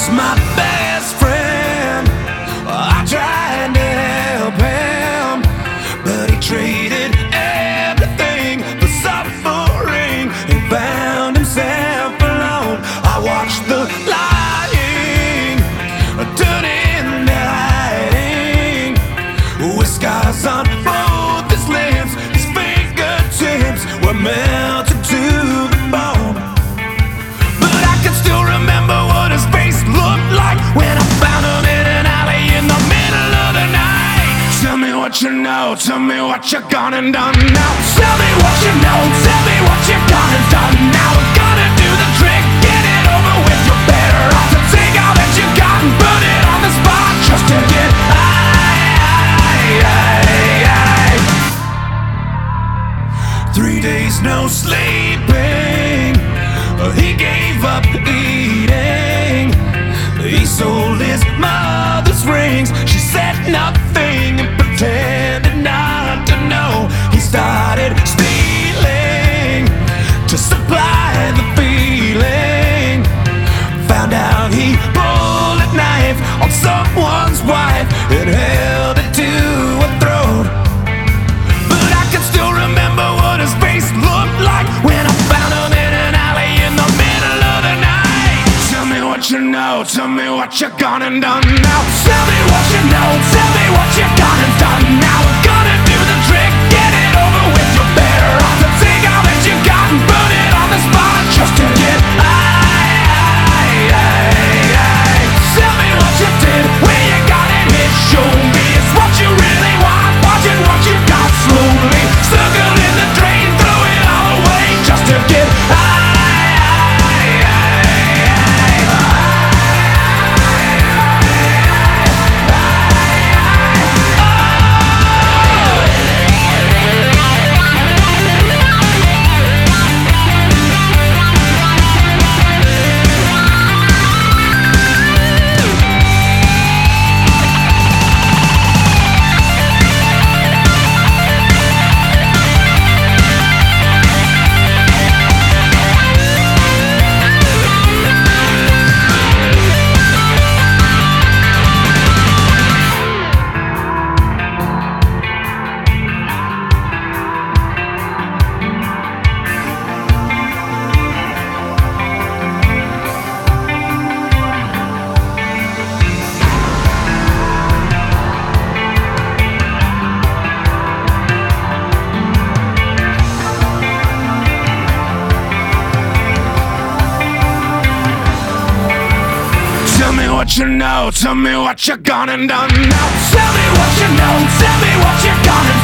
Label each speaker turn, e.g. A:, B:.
A: lost my best friend. I tried to help him, but he traded everything for suffering and found himself alone. I watched the lying turn into hiding, with scars on both his lips. His fingertips were melted to the bone. But I can still remember what his face looked like when I found him in an alley in the middle of the night. Tell me what you know, tell me what you're gone and done now. Tell me what you know, tell me what you're gone and done now. We're gonna do the trick, get it over with. You're better off to take all that you got and put it on the spot just to get high. 3 days no sleeping, he gave up eating. He sold his mother's rings. She said nothing and pretended not to know. He started stealing to supply the feeling. Found out he pulled a knife on someone's wife and held it to her throat. But I can still remember what his face looked like when I found him in an alley in the middle of the night. Tell me what you know, tell me what you're gone and done now. Tell me what you know, tell me what you're gone and done now. We're gonna do the trick, get it over with. You're better off to take all that you got and put it on the spot just to get high. Tell me what you did, where you got it hit. Show me it's what you really want, watching what you got slowly. Circle in the drain, throw it all away just to get high. Tell me what you know, tell me what you're gone and done now. Tell me what you know, tell me what you're gone and done.